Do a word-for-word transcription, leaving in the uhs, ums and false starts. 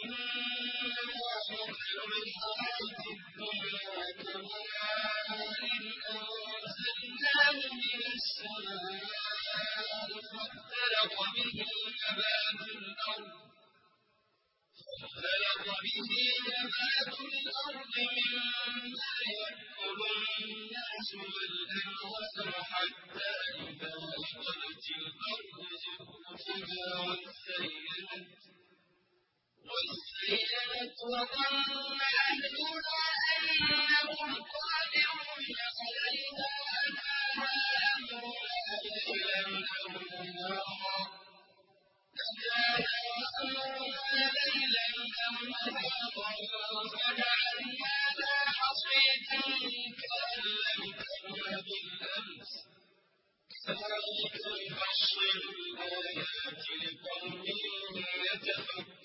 إنما مثل الحياة الدنيا كماء أنزلناه من السماء فاختلط به نبات الأرض فاختلط به نبات الأرض مما يأكل الناس والأنعام حتى إذا أخذت الأرض زخرفها وازينت وازينت وظن أهلها أنهم قادرون عليها أتاها أمرنا ليلا أو نهارا أمرنا ليلا أو نهارا فجعلناها حصيدا كأن لم تغن بالأمس كذلك نفصل الآيات لقوم يتفكرون